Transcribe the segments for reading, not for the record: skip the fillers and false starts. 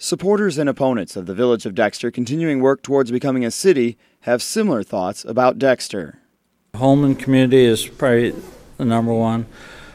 Supporters and opponents of the Village of Dexter continuing work towards becoming a city have similar thoughts about Dexter. Home and community is probably the number one.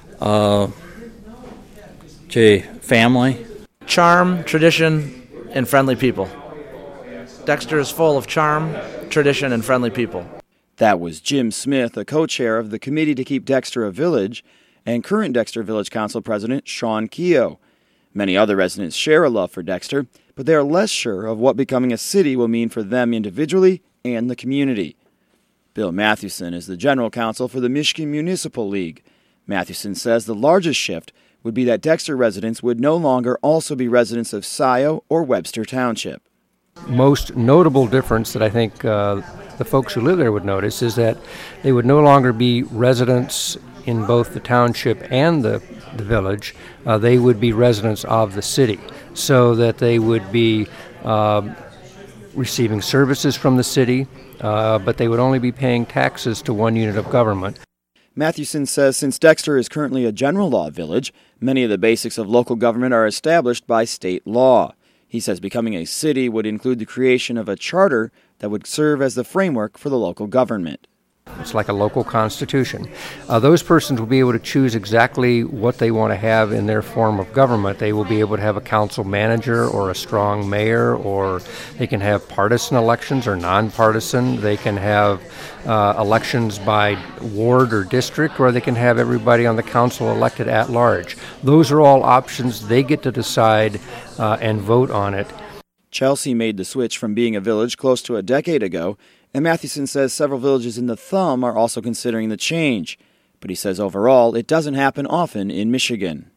Family. Charm, tradition, and friendly people. Dexter is full of charm, tradition, and friendly people. That was Jim Smith, a co-chair of the Committee to Keep Dexter a Village, and current Dexter Village Council President Sean Keogh. Many other residents share a love for Dexter, but they are less sure of what becoming a city will mean for them individually and the community. Bill Mathewson is the general counsel for the Michigan Municipal League. Mathewson says the largest shift would be that Dexter residents would no longer also be residents of Scioto or Webster Township. Most notable difference that I think the folks who live there would notice is that they would no longer be residents in both the township and the village. They would be residents of the city, so that they would be receiving services from the city, but they would only be paying taxes to one unit of government. Mathewson says since Dexter is currently a general law village, many of the basics of local government are established by state law. He says becoming a city would include the creation of a charter that would serve as the framework for the local government. It's like a local constitution. Those persons will be able to choose exactly what they want to have in their form of government. They will be able to have a council manager or a strong mayor, or they can have partisan elections or nonpartisan. They can have elections by ward or district, or they can have everybody on the council elected at large. Those are all options. They get to decide and vote on it. Chelsea made the switch from being a village close to a decade ago, and Mathewson says several villages in the Thumb are also considering the change. But he says overall, it doesn't happen often in Michigan.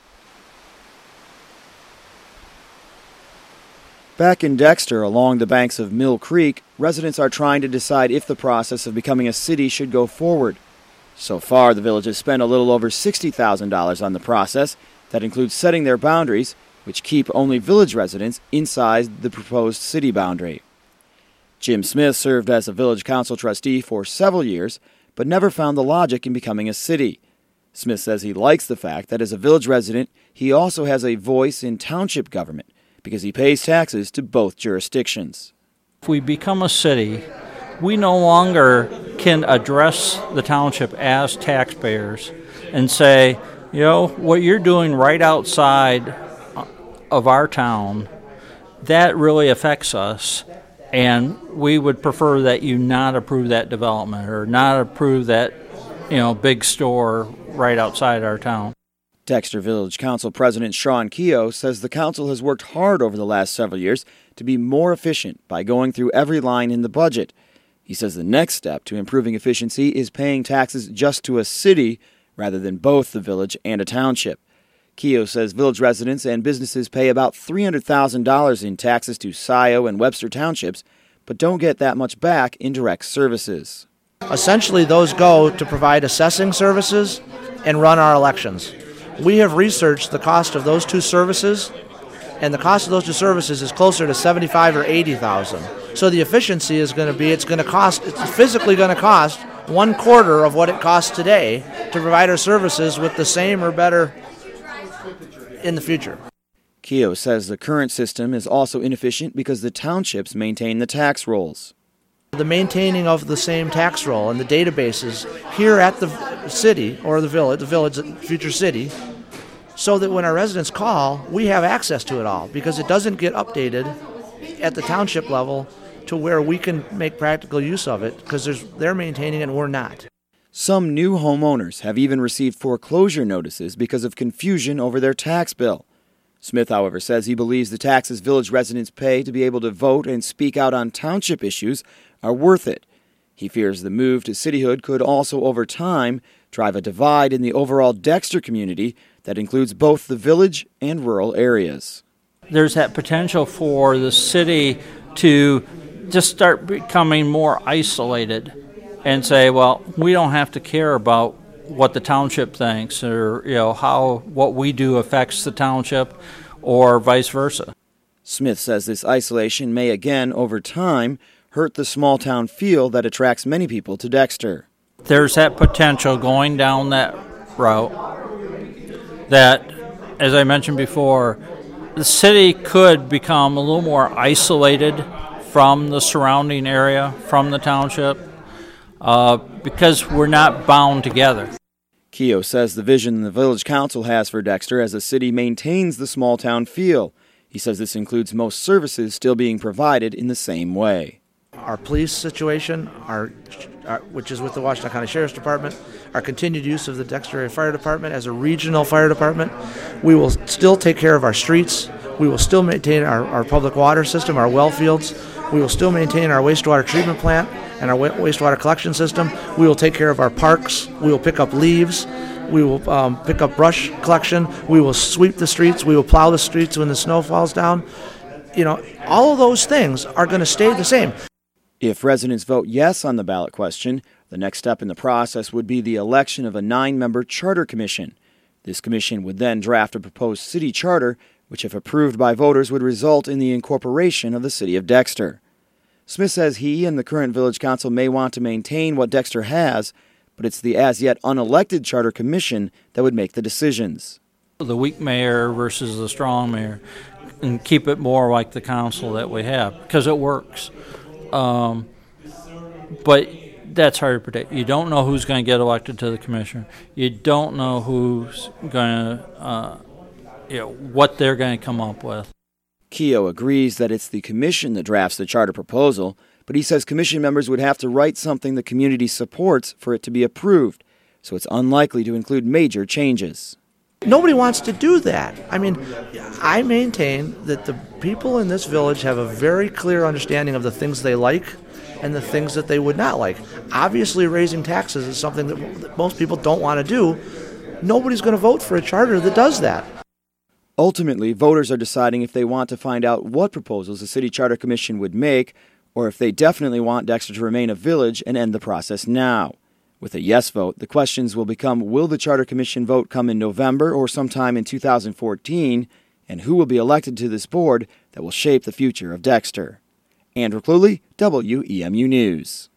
Back in Dexter, along the banks of Mill Creek, residents are trying to decide if the process of becoming a city should go forward. So far, the village has spent a little over $60,000 on the process. That includes setting their boundaries, which keep only village residents inside the proposed city boundary. Jim Smith served as a village council trustee for several years, but never found the logic in becoming a city. Smith says he likes the fact that as a village resident, he also has a voice in township government because he pays taxes to both jurisdictions. If we become a city, we no longer can address the township as taxpayers and say, you know, what you're doing right outside of our town, that really affects us. And we would prefer that you not approve that development or not approve that, big store right outside our town. Dexter Village Council President Sean Keogh says the council has worked hard over the last several years to be more efficient by going through every line in the budget. He says the next step to improving efficiency is paying taxes just to a city rather than both the village and a township. Keogh says village residents and businesses pay about $300,000 in taxes to Scioto and Webster townships, but don't get that much back in direct services. Essentially, those go to provide assessing services and run our elections. We have researched the cost of those two services, and the cost of those two services is closer to $75,000 or $80,000. So the efficiency is going to be, it's physically going to cost 1/4 of what it costs today to provide our services with the same or better in the future. Keogh says the current system is also inefficient because the townships maintain the tax rolls. The maintaining of the same tax roll and the databases here at the city or the village, future city, so that when our residents call, we have access to it all, because it doesn't get updated at the township level to where we can make practical use of it, because they're maintaining it and we're not. Some new homeowners have even received foreclosure notices because of confusion over their tax bill. Smith, however, says he believes the taxes village residents pay to be able to vote and speak out on township issues are worth it. He fears the move to cityhood could also, over time, drive a divide in the overall Dexter community that includes both the village and rural areas. There's that potential for the city to just start becoming more isolated and say, well, we don't have to care about what the township thinks or how what we do affects the township or vice versa. Smith says this isolation may again, over time, hurt the small town feel that attracts many people to Dexter. There's that potential going down that route that, as I mentioned before, the city could become a little more isolated from the surrounding area, from the township, because we're not bound together. Keough says the vision the village council has for Dexter as a city maintains the small town feel. He says this includes most services still being provided in the same way. Our police situation, which is with the Washington County Sheriff's Department, our continued use of the Dexter Area Fire Department as a regional fire department. We will still take care of our streets. We will still maintain our public water system, our well fields. We will still maintain our wastewater treatment plant and our wastewater collection system. We will take care of our parks. We will pick up leaves. We will pick up brush collection. We will sweep the streets. We will plow the streets when the snow falls down. All of those things are going to stay the same. If residents vote yes on the ballot question, the next step in the process would be the election of a 9-member charter commission. This commission would then draft a proposed city charter, which, if approved by voters, would result in the incorporation of the city of Dexter. Smith says he and the current village council may want to maintain what Dexter has, but it's the as-yet unelected charter commission that would make the decisions. The weak mayor versus the strong mayor, and keep it more like the council that we have, because it works. But that's hard to predict. You don't know who's going to get elected to the commission. You don't know who's going to, what they're going to come up with. Keough agrees that it's the commission that drafts the charter proposal, but he says commission members would have to write something the community supports for it to be approved, so it's unlikely to include major changes. Nobody wants to do that. I mean, I maintain that the people in this village have a very clear understanding of the things they like and the things that they would not like. Obviously, raising taxes is something that most people don't want to do. Nobody's going to vote for a charter that does that. Ultimately, voters are deciding if they want to find out what proposals the City Charter Commission would make, or if they definitely want Dexter to remain a village and end the process now. With a yes vote, the questions will become, will the Charter Commission vote come in November or sometime in 2014, and who will be elected to this board that will shape the future of Dexter? Andrew Cluley, WEMU News.